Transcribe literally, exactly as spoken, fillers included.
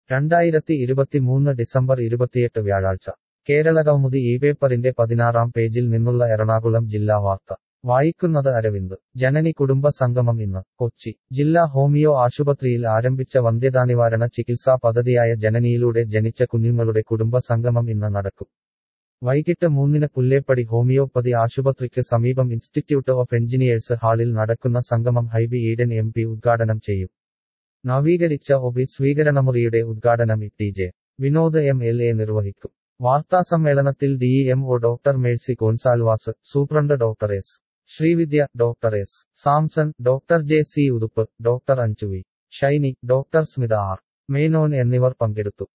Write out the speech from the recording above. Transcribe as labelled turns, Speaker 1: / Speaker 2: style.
Speaker 1: രണ്ടായിരത്തി ഇരുപത്തിമൂന്ന് ഡിസംബർ ഇരുപത്തിയെട്ട് വ്യാഴാഴ്ച കേരളകൗമുദി ഈ പേപ്പറിന്റെ പതിനാറാം പേജിൽ നിന്നുള്ള എറണാകുളം ജില്ലാ വാർത്ത വായിക്കുന്നത് അരവിന്ദ് ജനനി കുടുംബ സംഗമം ഇന്ന് കൊച്ചി ജില്ലാ ഹോമിയോ ആശുപത്രിയിൽ ആരംഭിച്ച വന്ധ്യതാനിവാരണ ചികിത്സാ പദ്ധതിയായ ജനനിയിലൂടെ ജനിച്ച കുഞ്ഞുങ്ങളുടെ കുടുംബ സംഗമം ഇന്ന് നടക്കും വൈകിട്ട് മൂന്നിന് പുല്ലേപ്പടി ഹോമിയോപ്പതി ആശുപത്രിക്ക് സമീപം ഇൻസ്റ്റിറ്റ്യൂട്ട് ഓഫ് എഞ്ചിനീയേഴ്സ് ഹാളിൽ നടക്കുന്ന സംഗമം ഹൈബി ഈഡൻ എം പി ഉദ്ഘാടനം ചെയ്യും നവീകരിച്ച ഒബി സ്വീകരണമുറിയുടെ ഉദ്ഘാടനം T J Vinod M L A നിർവഹിക്കും വാർത്താസമ്മേളനത്തിൽ D M O doctor Mercy Gonsalvas superintendent doctor S Sreevidya doctor S Samson doctor J C Uthup doctor അഞ്ജുവി ഷൈനി ഡോക്ടർ സ്മിത ആർ മേനോൻ എന്നിവർ പങ്കെടുത്തു